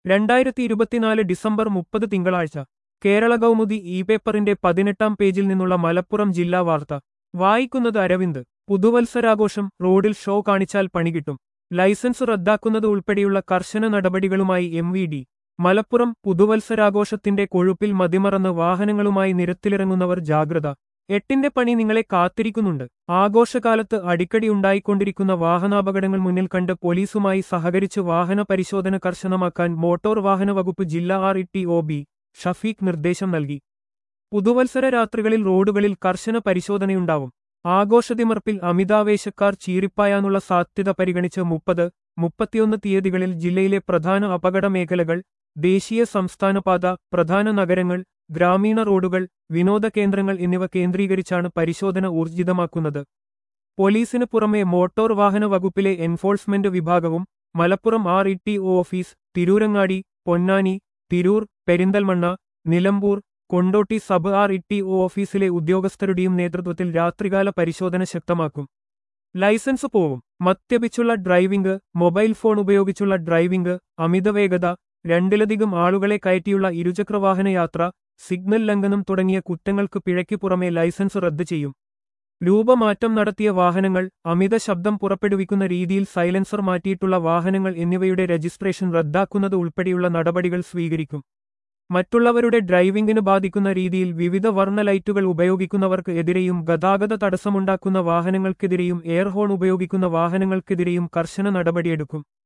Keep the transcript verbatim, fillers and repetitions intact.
രണ്ടായിരത്തി ഇരുപത്തിനാല് ഡിസംബർ മുപ്പത് തിങ്കളാഴ്ച കേരള കൗമുദി ഇ പേപ്പറിന്റെ പതിനെട്ടാം പേജിൽ നിന്നുള്ള മലപ്പുറം ജില്ലാ വാർത്ത വായിക്കുന്നത് അരവിന്ദ്. പുതുവത്സരാഘോഷം റോഡിൽ ഷോ കാണിച്ചാൽ പണികിട്ടും. ലൈസൻസ് റദ്ദാക്കുന്നത് ഉൾപ്പെടെയുള്ള കർശന നടപടികളുമായി എം വി ഡി. മലപ്പുറം. പുതുവത്സരാഘോഷത്തിന്റെ കൊഴുപ്പിൽ മതിമറന്ന് വാഹനങ്ങളുമായി നിരത്തിലിറങ്ങുന്നവർ ജാഗ്രത. എട്ടിന്റെ പണി നിങ്ങളെ കാത്തിരിക്കുന്നുണ്ട്. ആഘോഷകാലത്ത് അടിക്കടി ഉണ്ടായിക്കൊണ്ടിരിക്കുന്ന വാഹനാപകടങ്ങൾ മുന്നിൽ കണ്ട് പോലീസുമായി സഹകരിച്ച് വാഹന പരിശോധന കർശനമാക്കാൻ മോട്ടോർ വാഹന വകുപ്പ് ജില്ലാ R E T O B Shafeeq നിർദ്ദേശം നൽകി. പുതുവത്സര രാത്രികളിൽ റോഡുകളിൽ കർശന പരിശോധനയുണ്ടാവും. ആഘോഷതിമർപ്പിൽ അമിതാവേശക്കാർ ചീറിപ്പായാനുള്ള സാധ്യത പരിഗണിച്ച് മുപ്പത്, മുപ്പത്തിയൊന്ന് തീയതികളിൽ ജില്ലയിലെ പ്രധാന അപകട മേഖലകൾ, ദേശീയ സംസ്ഥാനപാത, പ്രധാന നഗരങ്ങൾ, ഗ്രാമീണ റോഡുകൾ, വിനോദ കേന്ദ്രങ്ങൾ എന്നിവ കേന്ദ്രീകരിച്ചാണ് പരിശോധന ഊർജിതമാക്കുന്നത്. പോലീസിന് പുറമെ മോട്ടോർ വാഹന വകുപ്പിലെ എൻഫോഴ്സ്മെന്റ് വിഭാഗവും Malappuram R E T O office, Tirurangadi, Ponnani, Tirur, Perinthalmanna, Nilambur, Kondotty sub R E T O ഓഫീസിലെ ഉദ്യോഗസ്ഥരുടെയും നേതൃത്വത്തിൽ രാത്രികാല പരിശോധന ശക്തമാക്കും. ലൈസൻസ് പോവും. മദ്യപിച്ചുള്ള ഡ്രൈവിംഗ്, മൊബൈൽ ഫോൺ ഉപയോഗിച്ചുള്ള ഡ്രൈവിംഗ്, അമിതവേഗത, രണ്ടിലധികം ആളുകളെ കയറ്റിയുള്ള ഇരുചക്രവാഹന യാത്ര, സിഗ്നൽ ലംഘനം തുടങ്ങിയ കുറ്റങ്ങൾക്ക് പിഴയ്ക്ക് പുറമെ ലൈസൻസ് റദ്ദ് ചെയ്യും. രൂപമാറ്റം നടത്തിയ വാഹനങ്ങൾ, അമിത ശബ്ദം പുറപ്പെടുവിക്കുന്ന രീതിയിൽ സൈലൻസർ മാറ്റിയിട്ടുള്ള വാഹനങ്ങൾ എന്നിവയുടെ രജിസ്ട്രേഷൻ റദ്ദാക്കുന്നത് ഉൾപ്പെടെയുള്ള നടപടികൾ സ്വീകരിക്കും. മറ്റുള്ളവരുടെ ഡ്രൈവിംഗിന് ബാധിക്കുന്ന രീതിയിൽ വിവിധ വർണ്ണ ലൈറ്റുകൾ ഉപയോഗിക്കുന്നവർക്ക് എതിരെയും ഗതാഗത തടസ്സമുണ്ടാക്കുന്ന വാഹനങ്ങൾക്കെതിരെയും എയർ ഹോൺ ഉപയോഗിക്കുന്ന വാഹനങ്ങൾക്കെതിരെയും കർശന നടപടിയെടുക്കും.